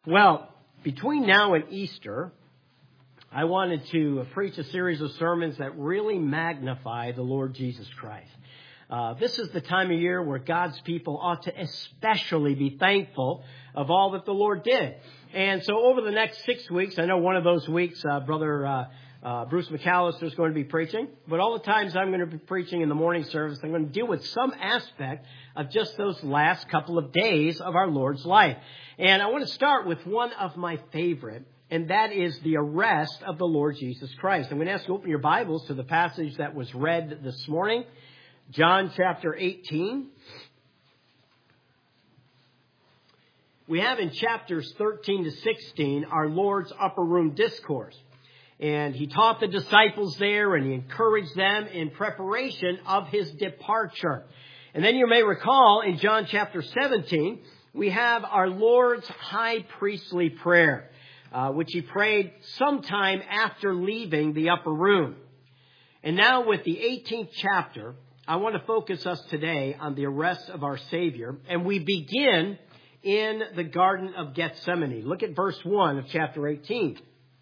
Well, between now and Easter, I wanted to preach a series of sermons that really magnify the Lord Jesus Christ. This is the time of year where God's people ought to especially be thankful of all that the Lord did. And so over the next 6 weeks, I know one of those weeks, Brother Bruce McAllister is going to be preaching. But all the times I'm going to be preaching in the morning service, I'm going to deal with some aspect of just those last couple of days of our Lord's life. And I want to start with one of my favorite, and that is the arrest of the Lord Jesus Christ. I'm going to ask you to open your Bibles to the passage that was read this morning, John chapter 18. We have in chapters 13 to 16 our Lord's upper room discourse. And he taught the disciples there, and he encouraged them in preparation of his departure. And then you may recall in John chapter 17, we have our Lord's high priestly prayer, which he prayed sometime after leaving the upper room. And now with the 18th chapter, I want to focus us today on the arrest of our Savior. And we begin in the Garden of Gethsemane. Look at verse 1 of chapter 18.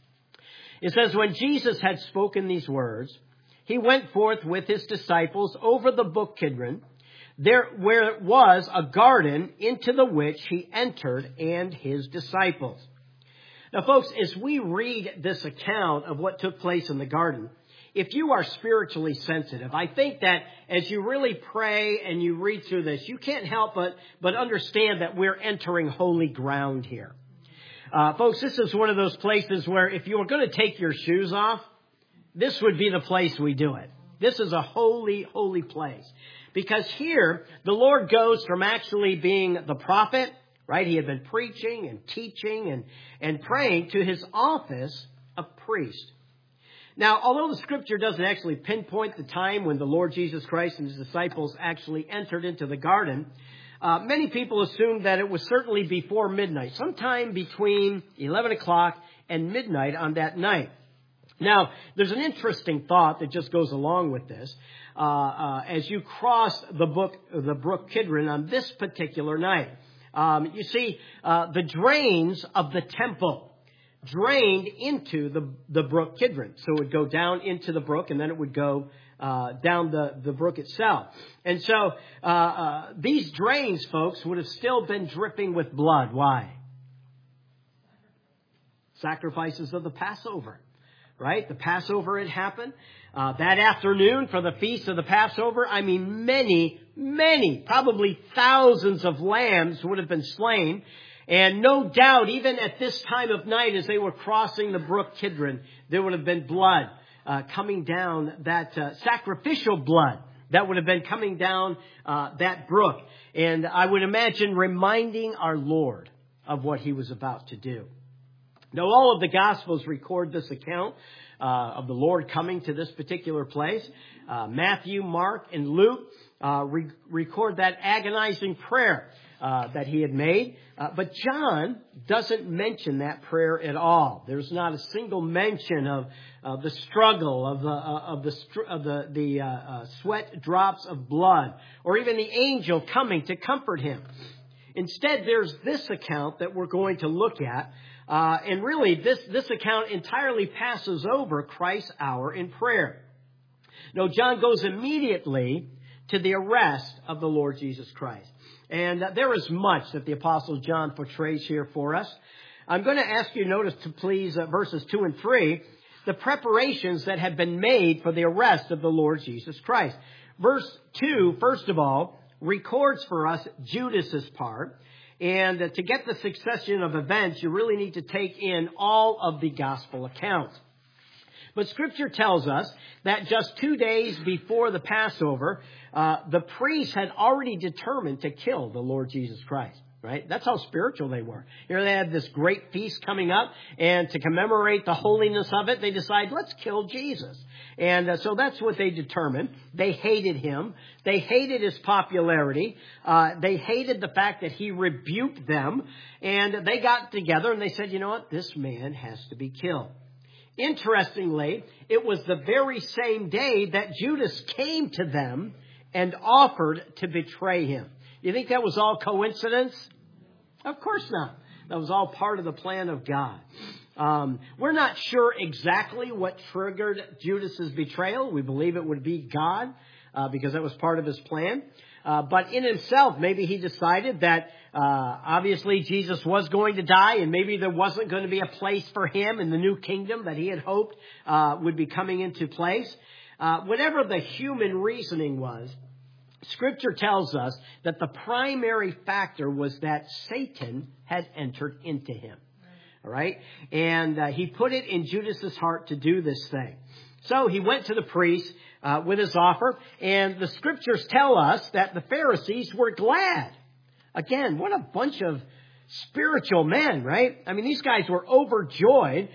It says, when Jesus had spoken these words, he went forth with his disciples over the brook Kidron, there where was a garden, into the which he entered and his disciples. Now, folks, as we read this account of what took place in the garden, if you are spiritually sensitive, I think that as you really pray and you read through this, you can't help but understand that we're entering holy ground here. Folks, this is one of those places where if you were going to take your shoes off, this would be the place we do it. This is a holy, holy place. Because here, the Lord goes from actually being the prophet, right? He had been preaching and teaching and praying to his office of priest. Now, although the scripture doesn't actually pinpoint the time when the Lord Jesus Christ and his disciples actually entered into the garden, many people assume that it was certainly before midnight, sometime between 11 o'clock and midnight on that night. Now, there's an interesting thought that just goes along with this. As you cross the brook Kidron on this particular night, you see the drains of the temple drained into the brook Kidron. So it would go down into the brook, and then it would go down the brook itself. And so these drains, folks, would have still been dripping with blood. Why? Sacrifices of the Passover, right? The Passover had happened that afternoon for the feast of the Passover. I mean, many, probably thousands of lambs would have been slain. And no doubt, even at this time of night, as they were crossing the brook Kidron, there would have been blood coming down, that sacrificial blood that would have been coming down that brook. And I would imagine reminding our Lord of what he was about to do. Now, all of the Gospels record this account of the Lord coming to this particular place. Matthew, Mark, and Luke record that agonizing prayer that he had made. But John doesn't mention that prayer at all. There's not a single mention of the struggle, of the sweat drops of blood, or even the angel coming to comfort him. Instead, there's this account that we're going to look at. And really, this account entirely passes over Christ's hour in prayer. No, John goes immediately to the arrest of the Lord Jesus Christ. And there is much that the Apostle John portrays here for us. I'm going to ask you to notice, to please, verses 2 and 3, the preparations that have been made for the arrest of the Lord Jesus Christ. Verse 2, first of all, records for us Judas's part. And to get the succession of events, you really need to take in all of the gospel accounts. But Scripture tells us that just 2 days before the Passover, the priests had already determined to kill the Lord Jesus Christ, right? That's how spiritual they were. Here they had this great feast coming up, and to commemorate the holiness of it, they decide, let's kill Jesus. And so that's what they determined. They hated him. They hated his popularity. They hated the fact that he rebuked them. And they got together and they said, you know what? This man has to be killed. Interestingly, it was the very same day that Judas came to them and offered to betray him. You think that was all coincidence? Of course not. That was all part of the plan of God. We're not sure exactly what triggered Judas's betrayal. We believe it would be God, because that was part of his plan. But in himself, maybe he decided that obviously Jesus was going to die, and maybe there wasn't going to be a place for him in the new kingdom that he had hoped would be coming into place. Whatever the human reasoning was, Scripture tells us that the primary factor was that Satan had entered into him. All right? And he put it in Judas's heart to do this thing. So he went to the priest with his offer, and the Scriptures tell us that the Pharisees were glad. Again, what a bunch of spiritual men, right? I mean, these guys were overjoyed.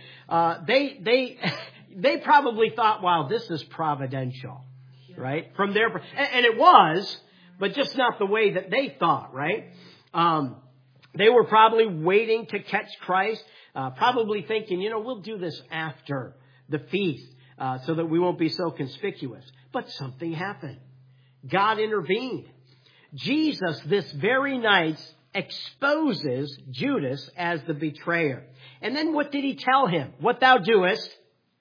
They probably thought, wow, this is providential, right? From their, and it was, but just not the way that they thought, right? They were probably waiting to catch Christ, probably thinking, we'll do this after the feast, so that we won't be so conspicuous. But something happened. God intervened. Jesus, this very night, exposes Judas as the betrayer. And then what did he tell him? What thou doest,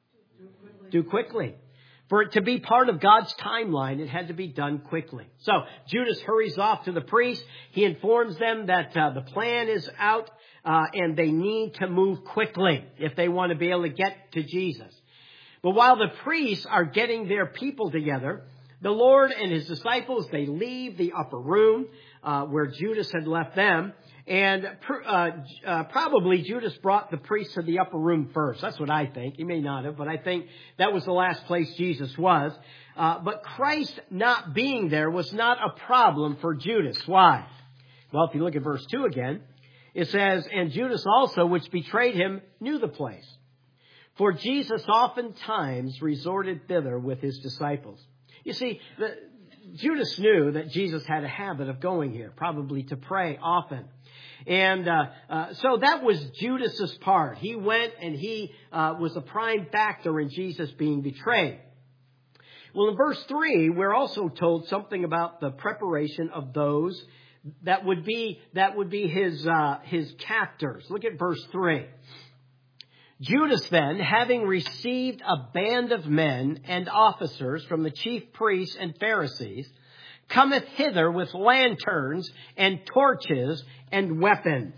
do quickly. For it to be part of God's timeline, it had to be done quickly. So Judas hurries off to the priest. He informs them that the plan is out, and they need to move quickly if they want to be able to get to Jesus. But while the priests are getting their people together, the Lord and his disciples, they leave the upper room where Judas had left them. And probably Judas brought the priests to the upper room first. That's what I think. He may not have, but I think that was the last place Jesus was. But Christ not being there was not a problem for Judas. Why? Well, if you look at verse 2 again, it says, and Judas also, which betrayed him, knew the place. For Jesus oftentimes resorted thither with his disciples. You see, Judas knew that Jesus had a habit of going here, probably to pray often. And so that was Judas's part. He went, and he was a prime factor in Jesus being betrayed. Well, in verse 3, we're also told something about the preparation of those that would be his captors. Look at verse 3. Judas then, having received a band of men and officers from the chief priests and Pharisees, cometh hither with lanterns and torches and weapons.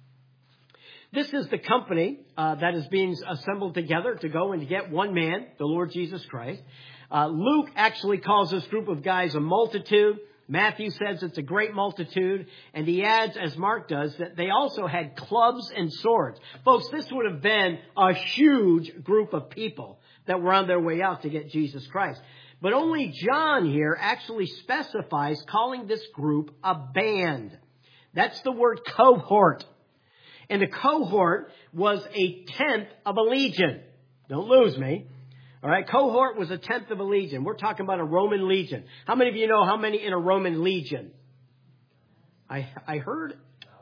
This is the company that is being assembled together to go and to get one man, the Lord Jesus Christ. Luke actually calls this group of guys a multitude. Matthew says it's a great multitude, and he adds, as Mark does, that they also had clubs and swords. Folks, this would have been a huge group of people that were on their way out to get Jesus Christ. But only John here actually specifies calling this group a band. That's the word cohort. And a cohort was a tenth of a legion. Don't lose me. All right, cohort was a tenth of a legion. We're talking about a Roman legion. How many of you know how many in a Roman legion? I heard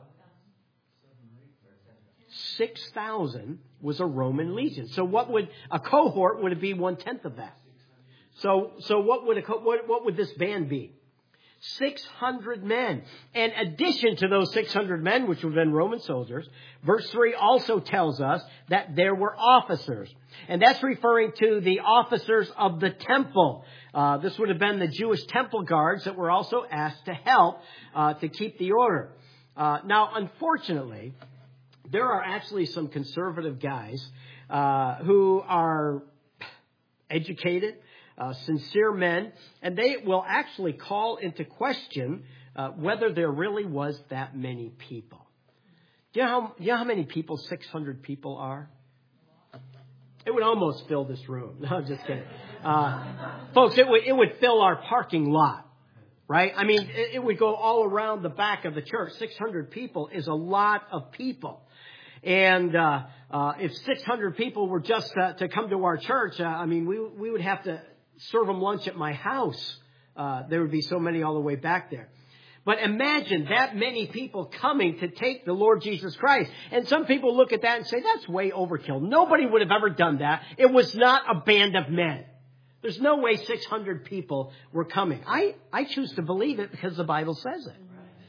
6,000 was a Roman legion. So what would a cohort would it be 1/10 of that? So what would this band be? 600 men. In addition to those 600 men, which would have been Roman soldiers, verse 3 also tells us that there were officers. And that's referring to the officers of the temple. This would have been the Jewish temple guards that were also asked to help to keep the order. Now, unfortunately, there are actually some conservative guys who are educated, sincere men, and they will actually call into question whether there really was that many people. Do you know how many people 600 people are? It would almost fill this room. No, I'm just kidding. Folks, it would fill our parking lot, right? I mean, it would go all around the back of the church. 600 people is a lot of people. And if 600 people were just to come to our church, I mean, we would have to serve them lunch at my house. There would be so many all the way back there. But imagine that many people coming to take the Lord Jesus Christ. And some people look at that and say, that's way overkill. Nobody would have ever done that. It was not a band of men. There's no way 600 people were coming. I choose to believe it because the Bible says it.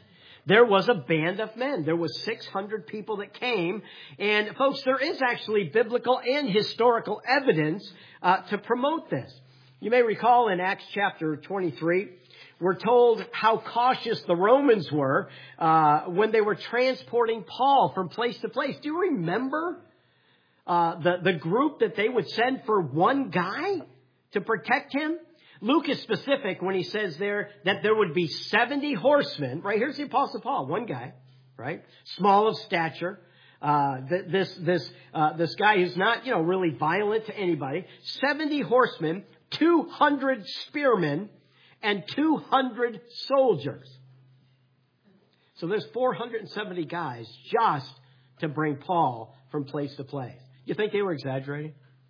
there was a band of men. There was 600 people that came. And folks, there is actually biblical and historical evidence to promote this. You may recall in Acts chapter 23, we're told how cautious the Romans were when they were transporting Paul from place to place. Do you remember the group that they would send for one guy to protect him? Luke is specific when he says there that there would be 70 horsemen. Right, here's the Apostle Paul, one guy, right? Small of stature. This guy who's not, really violent to anybody. 70 horsemen, 200 spearmen, and 200 soldiers. So there's 470 guys just to bring Paul from place to place. You think they were exaggerating?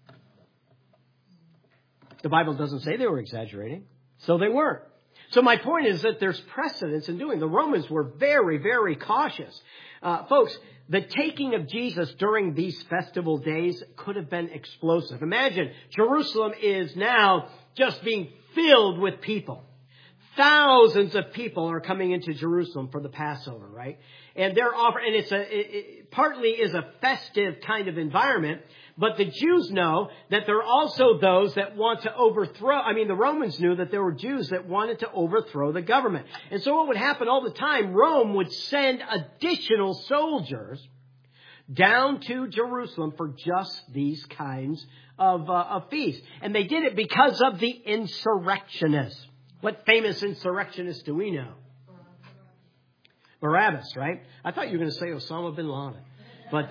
The Bible doesn't say they were exaggerating, so they weren't. So my point is that there's precedence in doing. The Romans were very, very cautious. Folks, the taking of Jesus during these festival days could have been explosive. Imagine Jerusalem is now just being filled with people. Thousands of people are coming into Jerusalem for the Passover, right? And they're offering, and it partly is a festive kind of environment, but the Jews know that there are also those that want to overthrow. The Romans knew that there were Jews that wanted to overthrow the government. And so what would happen all the time, Rome would send additional soldiers down to Jerusalem for just these kinds of feasts. And they did it because of the insurrectionists. What famous insurrectionists do we know? Barabbas, right? I thought you were going to say Osama bin Laden. But,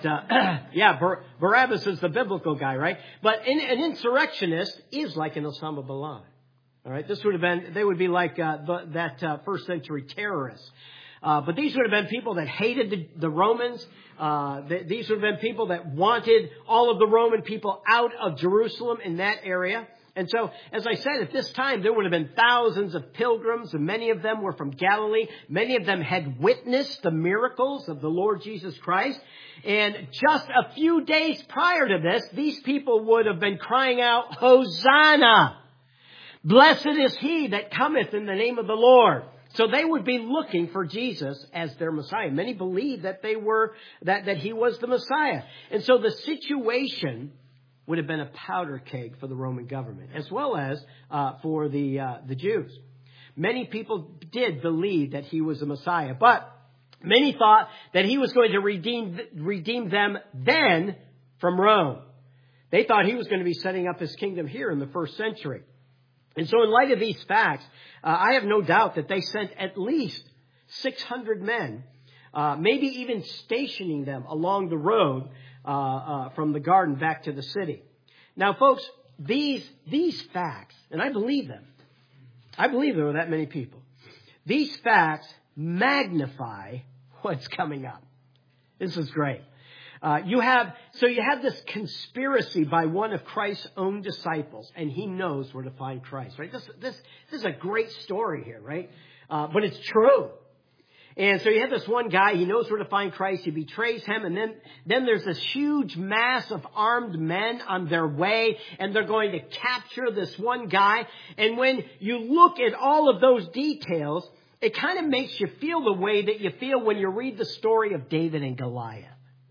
Barabbas is the biblical guy, right? But an insurrectionist is like an Osama bin Laden. All right? They would be like that first century terrorist. But these would have been people that hated the Romans. These would have been people that wanted all of the Roman people out of Jerusalem in that area. And so, as I said, at this time, there would have been thousands of pilgrims, and many of them were from Galilee. Many of them had witnessed the miracles of the Lord Jesus Christ. And just a few days prior to this, these people would have been crying out, Hosanna! Blessed is he that cometh in the name of the Lord. So they would be looking for Jesus as their Messiah. Many believed that that he was the Messiah. And so the situation would have been a powder keg for the Roman government, as well as for the Jews. Many people did believe that he was the Messiah, but many thought that he was going to redeem them then from Rome. They thought he was going to be setting up his kingdom here in the first century. And so in light of these facts, I have no doubt that they sent at least 600 men, maybe even stationing them along the road from the garden back to the city. Now, folks, these facts, and I believe them. I believe there were that many people. These facts magnify what's coming up. This is great. You have this conspiracy by one of Christ's own disciples, and he knows where to find Christ, right? This is a great story here, right? But it's true. And so you have this one guy, he knows where to find Christ, he betrays him, and then there's this huge mass of armed men on their way, and they're going to capture this one guy. And when you look at all of those details, it kind of makes you feel the way that you feel when you read the story of David and Goliath.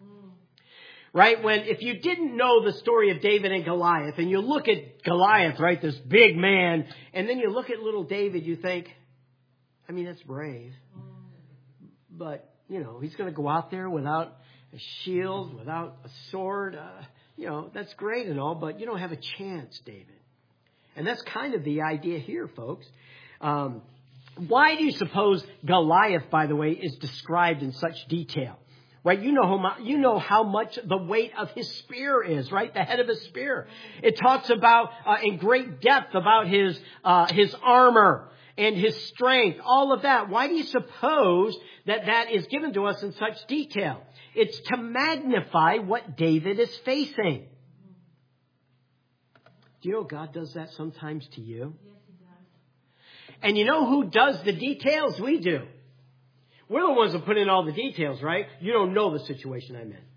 Right? If you didn't know the story of David and Goliath, and you look at Goliath, right, this big man, and then you look at little David, you think, that's brave. But, he's going to go out there without a shield, without a sword. That's great and all, but you don't have a chance, David. And that's kind of the idea here, folks. Why do you suppose Goliath, by the way, is described in such detail? Right? You know how much the weight of his spear is, right? The head of his spear. It talks about, in great depth about his armor and his strength, all of that. Why do you suppose that is given to us in such detail? It's to magnify what David is facing. Do you know God does that sometimes to you? Yes, he does. And you know who does the details? We do. We're the ones that put in all the details, right? You don't know the situation I'm in.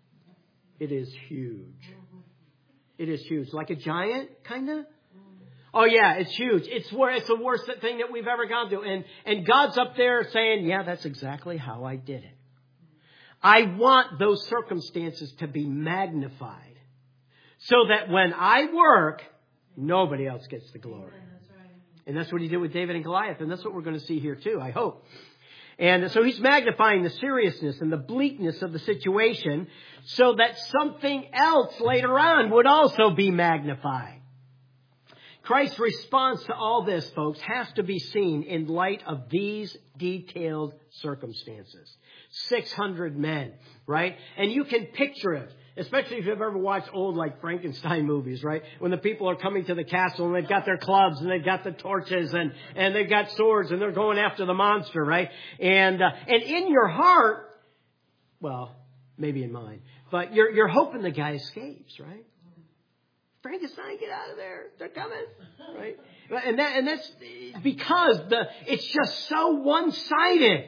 It is huge. It is huge. Like a giant, kind of? Oh yeah, it's huge. It's the worst thing that we've ever gone through. And God's up there saying, yeah, that's exactly how I did it. I want those circumstances to be magnified so that when I work, nobody else gets the glory. And that's what he did with David and Goliath. And that's what we're going to see here too, I hope. And so he's magnifying the seriousness and the bleakness of the situation so that something else later on would also be magnified. Christ's response to all this, folks, has to be seen in light of these detailed circumstances. 600 men, right? And you can picture it, especially if you've ever watched old, like, Frankenstein movies, right? When the people are coming to the castle and they've got their clubs and they've got the torches and they've got swords and they're going after the monster, right? And in your heart, well, maybe in mine, but you're hoping the guy escapes, right? Frankenstein, get out of there. They're coming, right? And that's because it's just so one-sided.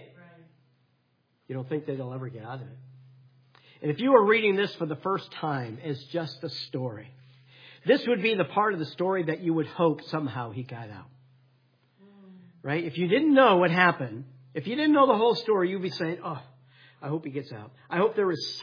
You don't think that they'll ever get out of it. And if you were reading this for the first time as just a story, this would be the part of the story that you would hope somehow he got out. Right? If you didn't know what happened, if you didn't know the whole story, you'd be saying, oh, I hope he gets out. I hope there's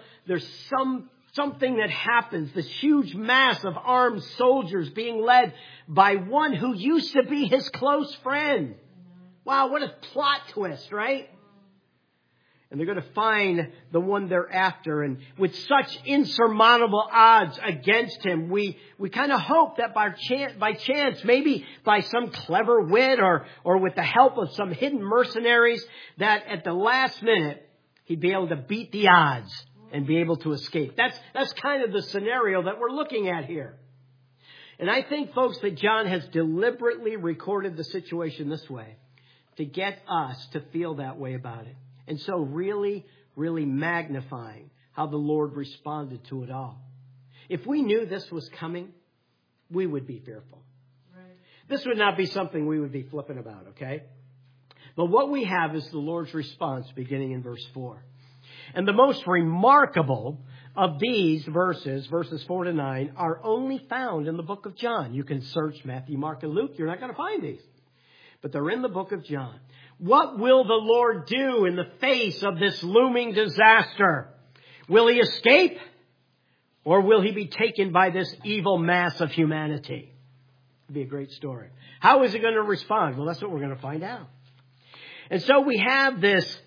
something that happens, this huge mass of armed soldiers being led by one who used to be his close friend. Wow, what a plot twist, right? And they're going to find the one they're after. And with such insurmountable odds against him, we kind of hope that by chance, maybe by some clever wit or with the help of some hidden mercenaries, that at the last minute, he'd be able to beat the odds and be able to escape. That's kind of the scenario that we're looking at here. And I think, folks, that John has deliberately recorded the situation this way to get us to feel that way about it. And so really, really magnifying how the Lord responded to it all. If we knew this was coming, we would be fearful. Right. This would not be something we would be flippant about, okay? But what we have is the Lord's response beginning in verse 4. And the most remarkable of these verses 4 to 9, are only found in the book of John. You can search Matthew, Mark, and Luke. You're not going to find these. But they're in the book of John. What will the Lord do in the face of this looming disaster? Will he escape? Or will he be taken by this evil mass of humanity? It'd be a great story. How is he going to respond? Well, that's what we're going to find out. And so we have this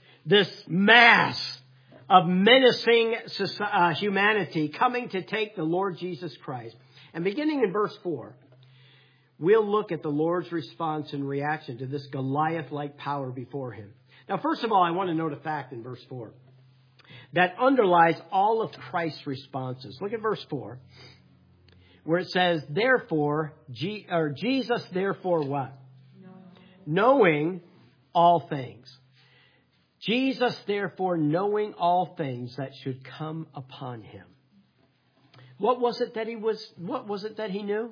mass of menacing humanity coming to take the Lord Jesus Christ. And beginning in verse 4, we'll look at the Lord's response and reaction to this Goliath-like power before him. Now, first of all, I want to note a fact in verse 4 that underlies all of Christ's responses. Look at verse 4, where it says, therefore, Jesus, therefore what? Knowing all things. Jesus, therefore, knowing all things that should come upon him. What was it that he knew?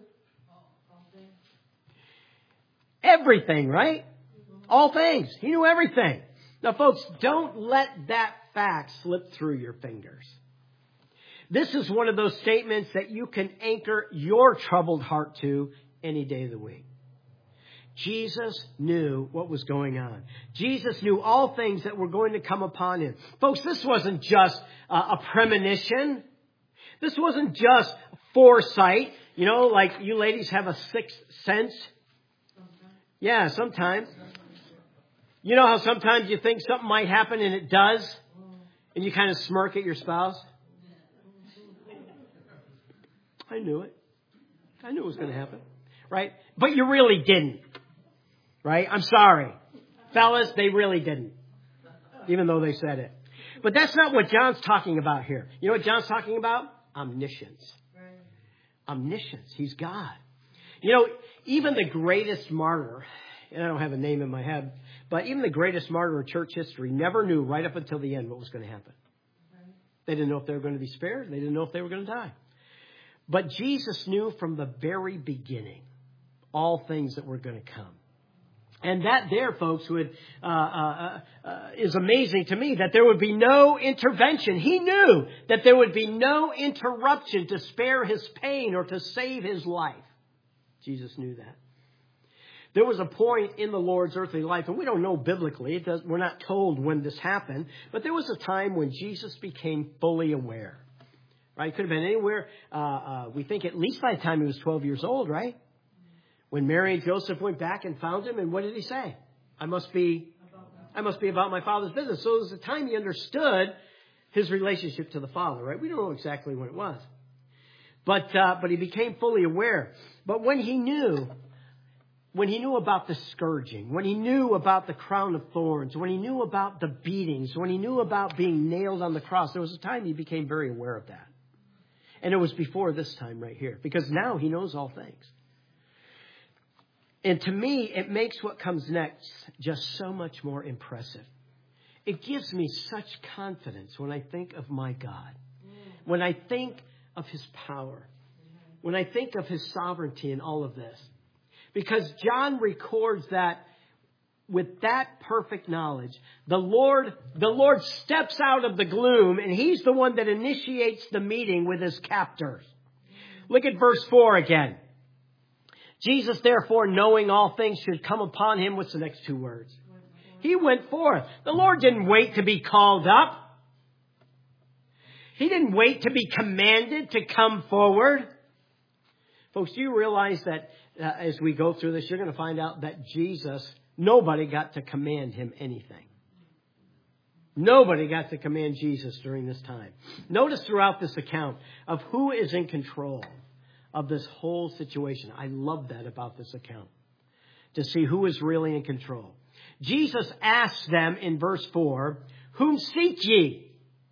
Everything, right? All things. He knew everything. Now, folks, don't let that fact slip through your fingers. This is one of those statements that you can anchor your troubled heart to any day of the week. Jesus knew what was going on. Jesus knew all things that were going to come upon him. Folks, this wasn't just a premonition. This wasn't just foresight. You know, like you ladies have a sixth sense. Yeah, sometimes. You know how sometimes you think something might happen and it does? And you kind of smirk at your spouse? I knew it. I knew it was going to happen. Right? But you really didn't. Right? I'm sorry. Fellas, they really didn't. Even though they said it. But that's not what John's talking about here. You know what John's talking about? Omniscience. Omniscience. He's God. You know, even the greatest martyr, and I don't have a name in my head, but even the greatest martyr in church history never knew right up until the end what was going to happen. They didn't know if they were going to be spared. They didn't know if they were going to die. But Jesus knew from the very beginning all things that were going to come. And that there, folks, is amazing to me, that there would be no intervention. He knew that there would be no interruption to spare his pain or to save his life. Jesus knew that. There was a point in the Lord's earthly life, and we don't know biblically, we're not told when this happened, but there was a time when Jesus became fully aware. Right? It could have been anywhere, we think at least by the time he was 12 years old, right? When Mary and Joseph went back and found him, and what did he say? I must be about my Father's business. So it was the time he understood his relationship to the Father, right? We don't know exactly when it was. But he became fully aware. But when he knew about the scourging, when he knew about the crown of thorns, when he knew about the beatings, when he knew about being nailed on the cross, there was a time he became very aware of that. And it was before this time right here, because now he knows all things. And to me, it makes what comes next just so much more impressive. It gives me such confidence when I think of my God, when I think of his power, when I think of his sovereignty in all of this. Because John records that with that perfect knowledge, the Lord steps out of the gloom, and he's the one that initiates the meeting with his captors. Look at verse 4 again. Jesus, therefore, knowing all things should come upon him. What's the next two words? He went forth. The Lord didn't wait to be called up. He didn't wait to be commanded to come forward. Folks, do you realize that as we go through this, you're going to find out that Jesus, nobody got to command him anything. Nobody got to command Jesus during this time. Notice throughout this account of who is in control of this whole situation. I love that about this account, to see who is really in control. Jesus asks them in verse 4, whom seek ye?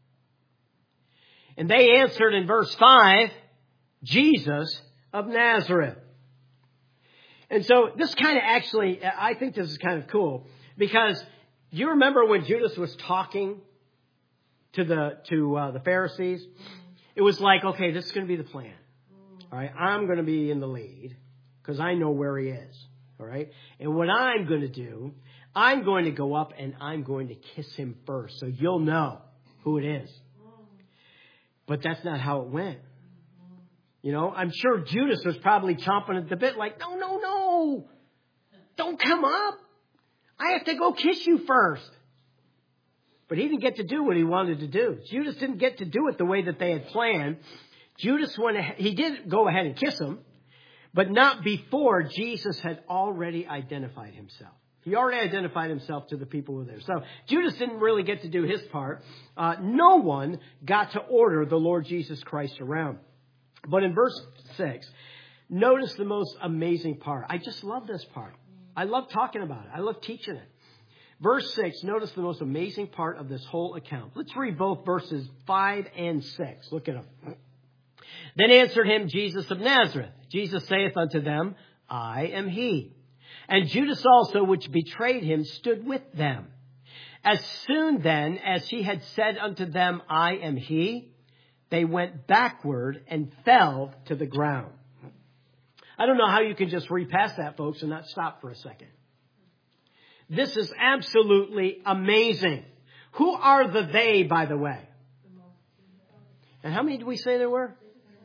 And they answered in verse 5, Jesus of Nazareth. And so this kind of actually, I think this is kind of cool, because you remember when Judas was talking to the Pharisees? It was like, okay, this is going to be the plan. All right, I'm going to be in the lead because I know where he is. All right, and what I'm going to do, I'm going to go up and I'm going to kiss him first, so you'll know who it is. But that's not how it went. You know, I'm sure Judas was probably chomping at the bit like, no, don't come up. I have to go kiss you first. But he didn't get to do what he wanted to do. Judas didn't get to do it the way that they had planned. Judas went ahead, he did go ahead and kiss him, but not before Jesus had already identified himself. He already identified himself to the people who were there. So Judas didn't really get to do his part. No one got to order the Lord Jesus Christ around. But in verse 6, notice the most amazing part. I just love this part. I love talking about it. I love teaching it. Verse 6, notice the most amazing part of this whole account. Let's read both verses 5 and 6. Look at them. Then answered him Jesus of Nazareth. Jesus saith unto them, I am he. And Judas also, which betrayed him, stood with them. As soon then as he had said unto them, I am he, they went backward and fell to the ground. I don't know how you can just read past that, folks, and not stop for a second. This is absolutely amazing. Who are the they, by the way? And how many did we say there were?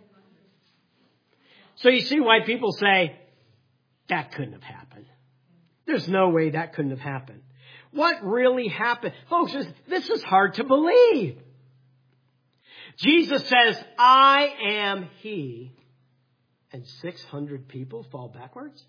So you see why people say, that couldn't have happened. There's no way that couldn't have happened. What really happened? Folks, this is hard to believe. Jesus says, I am he. And 600 people fall backwards?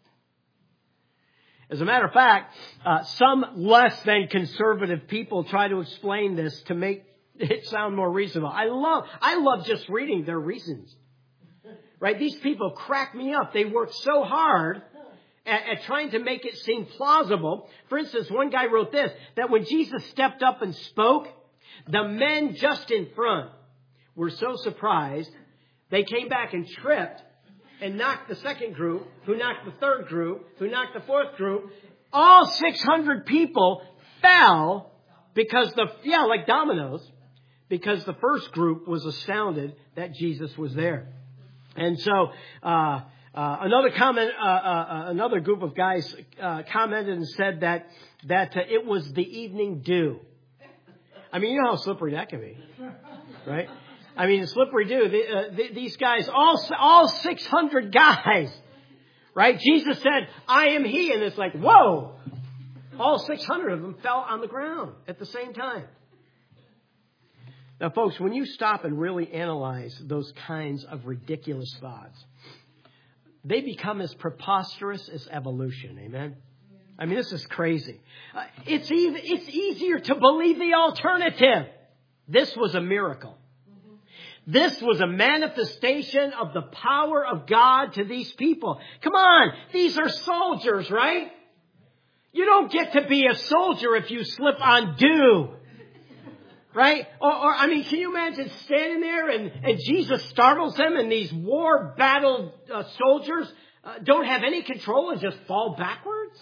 As a matter of fact, some less than conservative people try to explain this to make it sound more reasonable. I love just reading their reasons. Right? These people crack me up. They work so hard at trying to make it seem plausible. For instance, one guy wrote this, that when Jesus stepped up and spoke, the men just in front were so surprised, they came back and tripped and knocked the second group, who knocked the third group, who knocked the fourth group. All 600 people fell because like dominoes, because the first group was astounded that Jesus was there. And so, another group of guys commented and said that it was the evening dew. I mean, you know how slippery that can be, right? I mean, slippery dew. These guys, all 600 guys, Right? Jesus said, I am He. And it's like, whoa! All 600 of them fell on the ground at the same time. Now, folks, when you stop and really analyze those kinds of ridiculous thoughts, they become as preposterous as evolution. Amen? I mean, this is crazy. It's easier to believe the alternative. This was a miracle. This was a manifestation of the power of God to these people. Come on, these are soldiers, right? You don't get to be a soldier if you slip on dew. Right? Or I mean, can you imagine standing there and Jesus startles them and these war-battled soldiers don't have any control and just fall backwards?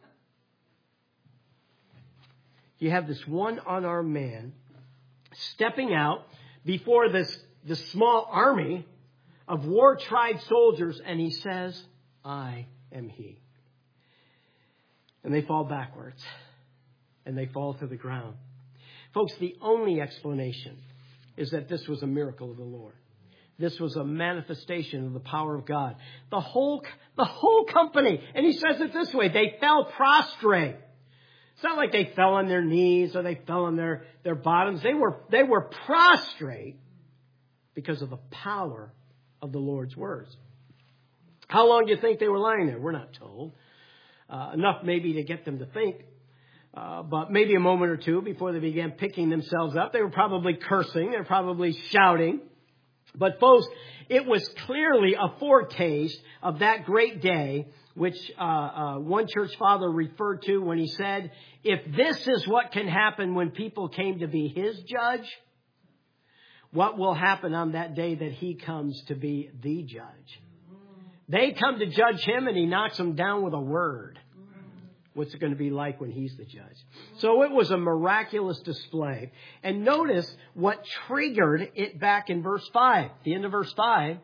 You have this one unarmed man stepping out before this small army of war-tried soldiers, and he says, I am He. And they fall backwards, and they fall to the ground. Folks, the only explanation is that this was a miracle of the Lord. This was a manifestation of the power of God. The whole company, and he says it this way, they fell prostrate. It's not like they fell on their knees or they fell on their bottoms. They were prostrate because of the power of the Lord's words. How long do you think they were lying there? We're not told. Enough maybe to get them to think. But maybe a moment or two before they began picking themselves up. They were probably cursing. They were probably shouting. But folks, it was clearly a foretaste of that great day, which one church father referred to when he said, if this is what can happen when people came to be His judge, what will happen on that day that He comes to be the judge? They come to judge Him and He knocks them down with a word. What's it going to be like when He's the judge? So it was a miraculous display. And notice what triggered it back in verse 5. The end of verse 5.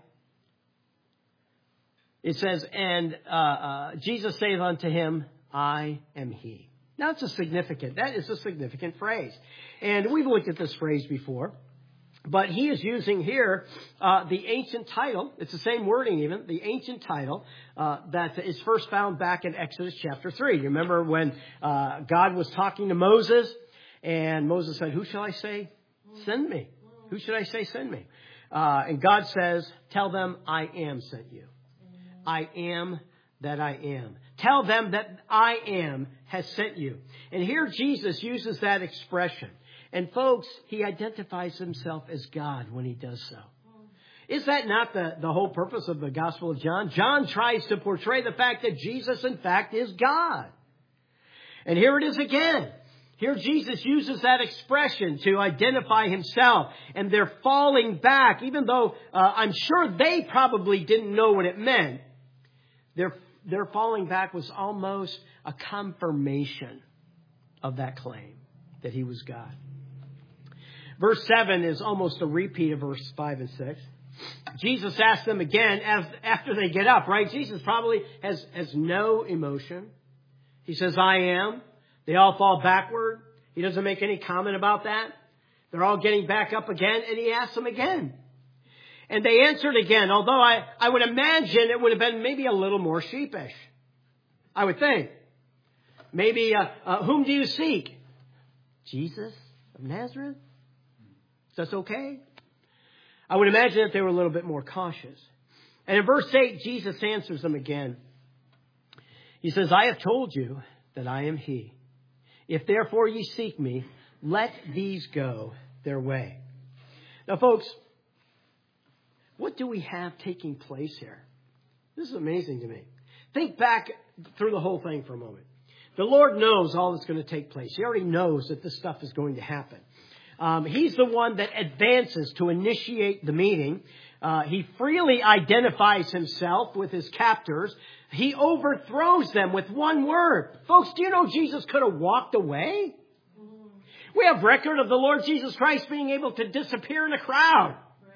It says, and Jesus saith unto him, I am He. Now that is a significant phrase. And we've looked at this phrase before. But he is using here the ancient title. It's the same wording even. The ancient title that is first found back in Exodus chapter 3. You remember when God was talking to Moses and Moses said, who shall I say send me? Who should I say send me? And God says, tell them I am sent you. I am that I am. Tell them that I am has sent you. And here Jesus uses that expression. And folks, He identifies Himself as God when He does so. Is that not the whole purpose of the Gospel of John? John tries to portray the fact that Jesus, in fact, is God. And here it is again. Here Jesus uses that expression to identify Himself. And they're falling back, even though I'm sure they probably didn't know what it meant. Their falling back was almost a confirmation of that claim that He was God. Verse 7 is almost a repeat of verse 5 and 6. Jesus asks them again after they get up, right? Jesus probably has no emotion. He says, I am. They all fall backward. He doesn't make any comment about that. They're all getting back up again, and He asks them again. And they answered again, although I would imagine it would have been maybe a little more sheepish. I would think. Maybe, whom do you seek? Jesus of Nazareth? That's okay. I would imagine that they were a little bit more cautious. And in verse 8, Jesus answers them again. He says, I have told you that I am He. If therefore ye seek me, let these go their way. Now, folks, what do we have taking place here? This is amazing to me. Think back through the whole thing for a moment. The Lord knows all that's going to take place. He already knows that this stuff is going to happen. He's the one that advances to initiate the meeting. He freely identifies Himself with His captors. He overthrows them with one word. Folks, do you know Jesus could have walked away? We have record of the Lord Jesus Christ being able to disappear in a crowd.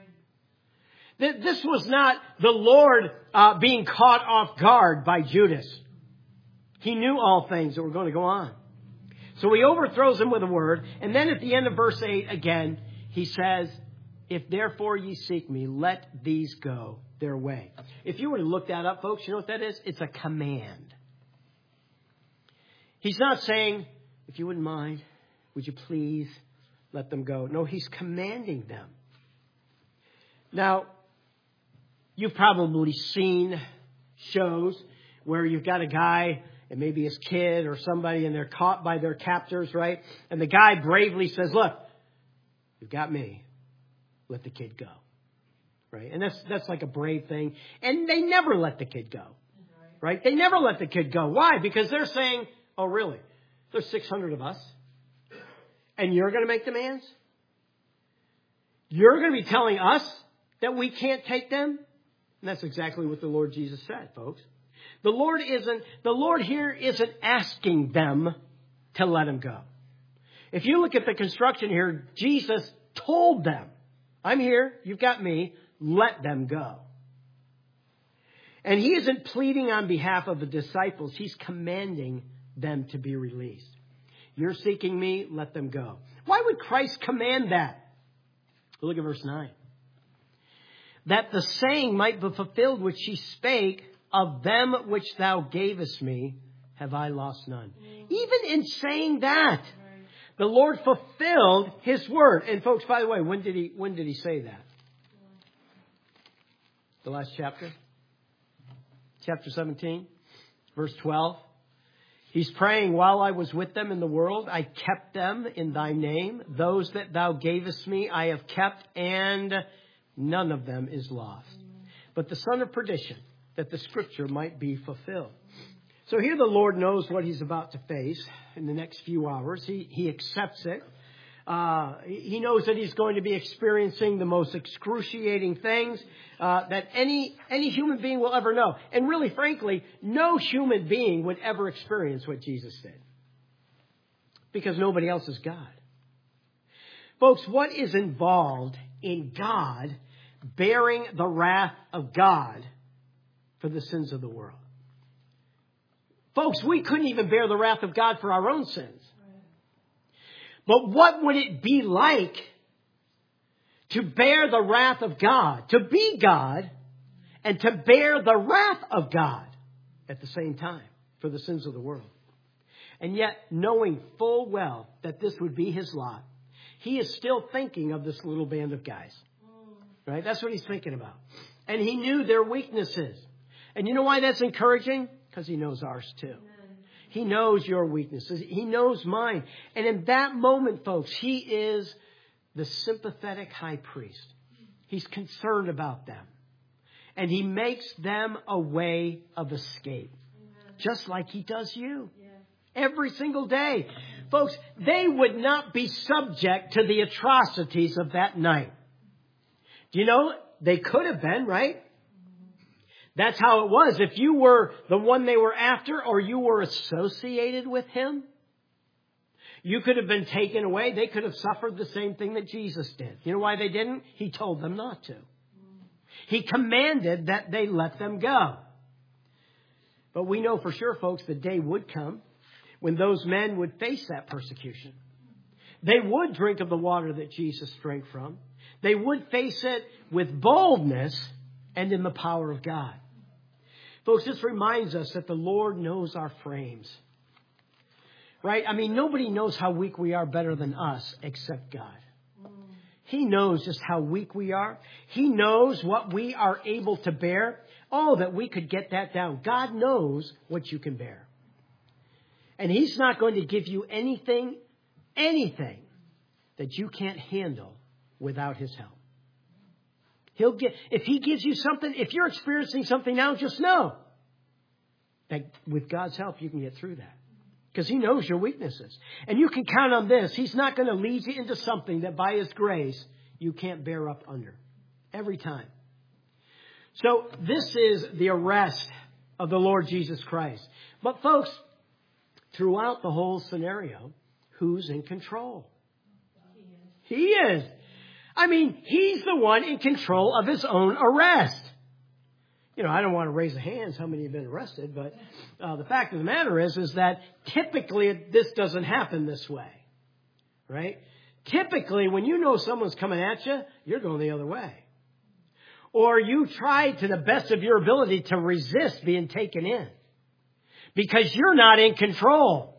This was not the Lord being caught off guard by Judas. He knew all things that were going to go on. So He overthrows him with a word. And then at the end of verse 8, again, He says, if therefore ye seek me, let these go their way. If you were to look that up, folks, you know what that is? It's a command. He's not saying, if you wouldn't mind, would you please let them go? No, he's commanding them. Now, you've probably seen shows where you've got a guy and maybe his kid or somebody and they're caught by their captors, right? And the guy bravely says, look, you've got me. Let the kid go. Right? And that's like a brave thing. And they never let the kid go. Right? They never let the kid go. Why? Because they're saying, oh, really? There's 600 of us. And you're going to make demands? You're going to be telling us that we can't take them? And that's exactly what the Lord Jesus said, folks. The Lord here isn't asking them to let him go. If you look at the construction here, Jesus told them, I'm here, you've got me, let them go. And he isn't pleading on behalf of the disciples, he's commanding them to be released. You're seeking me, let them go. Why would Christ command that? Look at verse 9. That the saying might be fulfilled which he spake, of them which thou gavest me, have I lost none. Even in saying that, the Lord fulfilled his word. And folks, by the way, when did he say that? The last chapter? Chapter 17, verse 12. He's praying, while I was with them in the world, I kept them in thy name. Those that thou gavest me, I have kept, and none of them is lost. But the son of perdition, that the scripture might be fulfilled. So here the Lord knows what he's about to face in the next few hours. He accepts it. He knows that he's going to be experiencing the most excruciating things that any human being will ever know. And really, frankly, no human being would ever experience what Jesus did. Because nobody else is God. Folks, what is involved in God bearing the wrath of God for the sins of the world? Folks, we couldn't even bear the wrath of God for our own sins. But what would it be like to bear the wrath of God, to be God, and to bear the wrath of God at the same time for the sins of the world? And yet, knowing full well that this would be his lot, he is still thinking of this little band of guys. Right? That's what he's thinking about. And he knew their weaknesses. And you know why that's encouraging? Because he knows ours too. He knows your weaknesses. He knows mine. And in that moment, folks, he is the sympathetic high priest. He's concerned about them. And he makes them a way of escape. Just like he does you. Every single day. Folks, they would not be subject to the atrocities of that night. Do you know? They could have been, right? That's how it was. If you were the one they were after, or you were associated with him, you could have been taken away. They could have suffered the same thing that Jesus did. You know why they didn't? He told them not to. He commanded that they let them go. But we know for sure, folks, the day would come when those men would face that persecution. They would drink of the water that Jesus drank from. They would face it with boldness and in the power of God. Folks, this reminds us that the Lord knows our frames. Right? I mean, nobody knows how weak we are better than us except God. He knows just how weak we are. He knows what we are able to bear. Oh, that we could get that down. God knows what you can bear. And he's not going to give you anything that you can't handle without his help. If he gives you something, if you're experiencing something now, just know that with God's help, you can get through that. Because he knows your weaknesses. And you can count on this. He's not going to lead you into something that by his grace, you can't bear up under. Every time. So this is the arrest of the Lord Jesus Christ. But folks, throughout the whole scenario, who's in control? He is. I mean, he's the one in control of his own arrest. You know, I don't want to raise the hands how many have been arrested, but the fact of the matter is that typically this doesn't happen this way, right? Typically, when you know someone's coming at you, you're going the other way. or you try to the best of your ability to resist being taken in because you're not in control.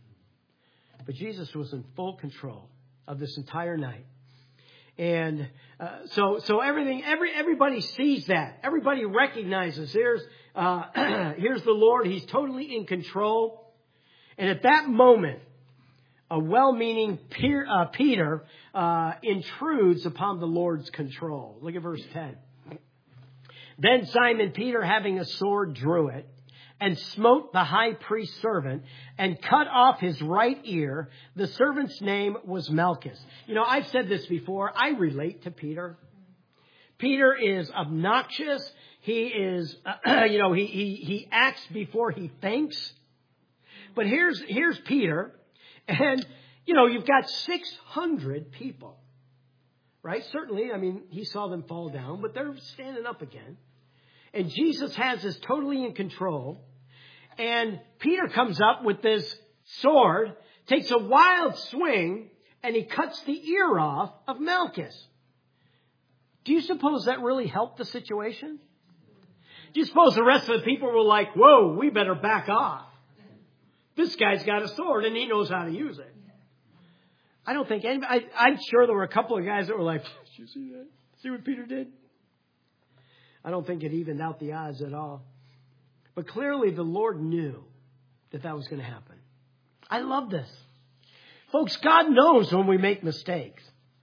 But Jesus was in full control of this entire night. And so everybody sees that. Everybody recognizes here's the Lord. He's totally in control. And at that moment, a well-meaning Peter intrudes upon the Lord's control. Look at verse 10. Then Simon Peter, having a sword, drew it and smote the high priest's servant and cut off his right ear. The servant's name was Malchus. You know, I've said this before. I relate to Peter. Peter is obnoxious. He is, he acts before he thinks. But here's Peter. And, you've got 600 people, right? Certainly, he saw them fall down, but they're standing up again. And Jesus has this totally in control. And Peter comes up with this sword, takes a wild swing, and he cuts the ear off of Malchus. Do you suppose that really helped the situation? Do you suppose the rest of the people were like, whoa, we better back off? This guy's got a sword and he knows how to use it. I don't think anybody, I'm sure there were a couple of guys that were like, did you see that? See what Peter did? I don't think it evened out the odds at all. But clearly the Lord knew that was going to happen. I love this. Folks, God knows when we make mistakes.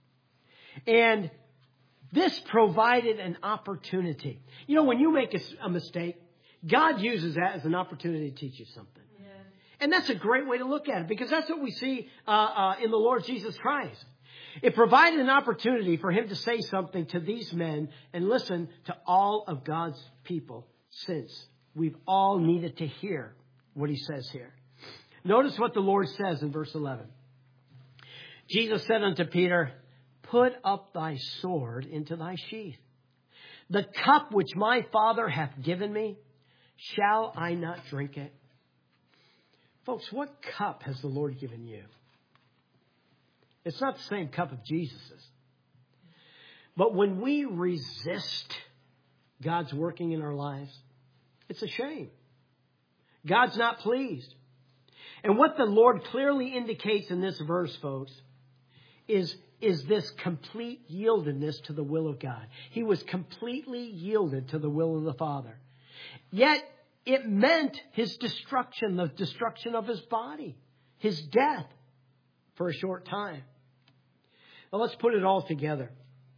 And this provided an opportunity. When you make a mistake, God uses that as an opportunity to teach you something. Yeah. And that's a great way to look at it, because that's what we see in the Lord Jesus Christ. It provided an opportunity for him to say something to these men and listen to all of God's people, since we've all needed to hear what he says here. Notice what the Lord says in verse 11. Jesus said unto Peter, put up thy sword into thy sheath. The cup which my Father hath given me, shall I not drink it? Folks, what cup has the Lord given you? It's not the same cup of Jesus's. But when we resist God's working in our lives, it's a shame. God's not pleased. And what the Lord clearly indicates in this verse, folks, is this complete yieldedness to the will of God. He was completely yielded to the will of the Father. Yet it meant his destruction, the destruction of his body, his death for a short time. Now let's put it all together.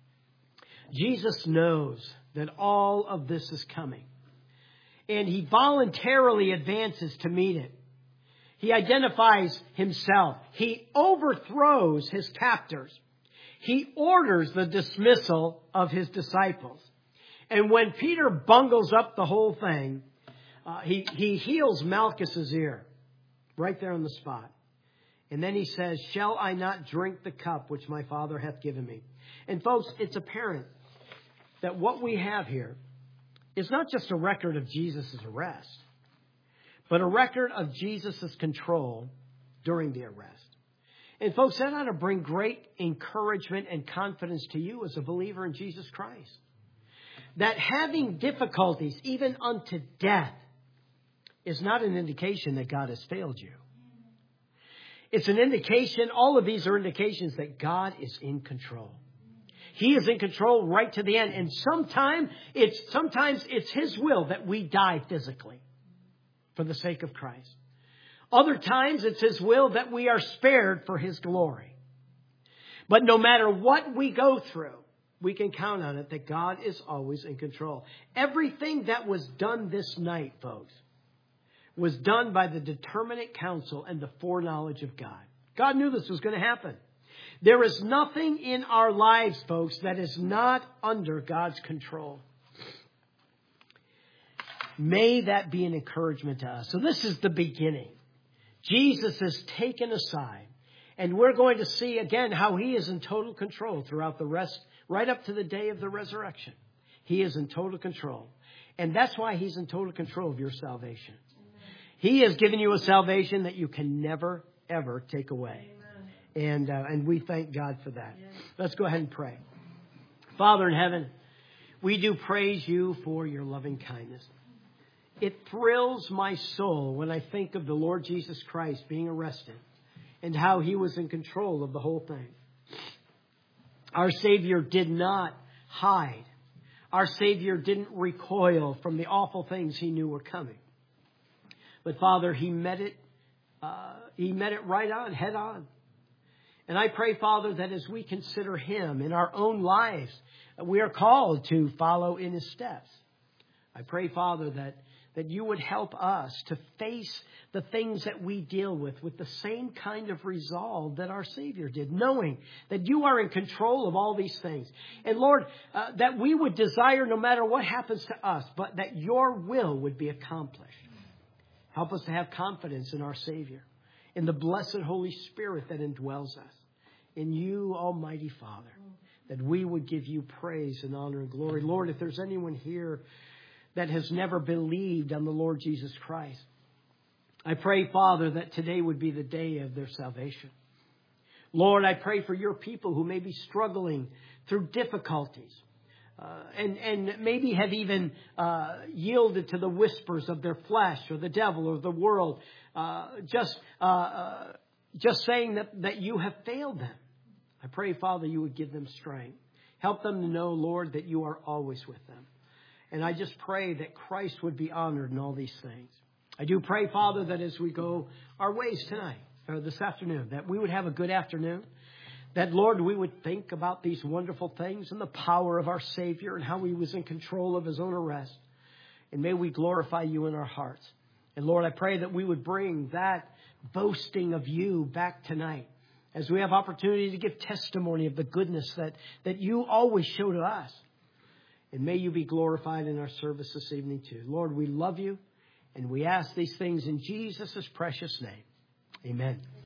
Jesus knows that all of this is coming. And he voluntarily advances to meet it. He identifies himself. He overthrows his captors. He orders the dismissal of his disciples. And when Peter bungles up the whole thing, he heals Malchus's ear right there on the spot. And then he says, shall I not drink the cup which my Father hath given me? And folks, it's apparent that what we have here is not just a record of Jesus' arrest, but a record of Jesus' control during the arrest. And folks, that ought to bring great encouragement and confidence to you as a believer in Jesus Christ. That having difficulties, even unto death, is not an indication that God has failed you. It's an indication, all of these are indications that God is in control. He is in control right to the end. And sometimes it's his will that we die physically for the sake of Christ. Other times it's his will that we are spared for his glory. But no matter what we go through, we can count on it that God is always in control. Everything that was done this night, folks, was done by the determinate counsel and the foreknowledge of God. God knew this was going to happen. There is nothing in our lives, folks, that is not under God's control. May that be an encouragement to us. So this is the beginning. Jesus is taken aside. And we're going to see again how he is in total control throughout the rest, right up to the day of the resurrection. He is in total control. And that's why he's in total control of your salvation. He has given you a salvation that you can never, ever take away. And we thank God for that. Let's go ahead and pray. Father in heaven, We do praise you for your loving kindness. It thrills my soul when I think of the Lord Jesus Christ being arrested and how he was in control of the whole thing. Our Savior did not hide. Our Savior didn't recoil from the awful things he knew were coming. But Father, he met it right on, head on. And I pray, Father, that as we consider him in our own lives, we are called to follow in his steps. I pray, Father, that you would help us to face the things that we deal with the same kind of resolve that our Savior did, knowing that you are in control of all these things. And Lord, that we would desire no matter what happens to us, but that your will would be accomplished. Help us to have confidence in our Savior, in the blessed Holy Spirit that indwells us, in you, Almighty Father, that we would give you praise and honor and glory. Lord, if there's anyone here that has never believed on the Lord Jesus Christ, I pray, Father, that today would be the day of their salvation. Lord, I pray for your people who may be struggling through difficulties and maybe have even yielded to the whispers of their flesh or the devil or the world, just saying that you have failed them. I pray, Father, you would give them strength. Help them to know, Lord, that you are always with them. And I just pray that Christ would be honored in all these things. I do pray, Father, that as we go our ways tonight, or this afternoon, that we would have a good afternoon. That, Lord, we would think about these wonderful things and the power of our Savior and how he was in control of his own arrest. And may we glorify you in our hearts. And, Lord, I pray that we would bring that boasting of you back tonight as we have opportunity to give testimony of the goodness that you always show to us. And may you be glorified in our service this evening too. Lord, we love you, and we ask these things in Jesus' precious name. Amen.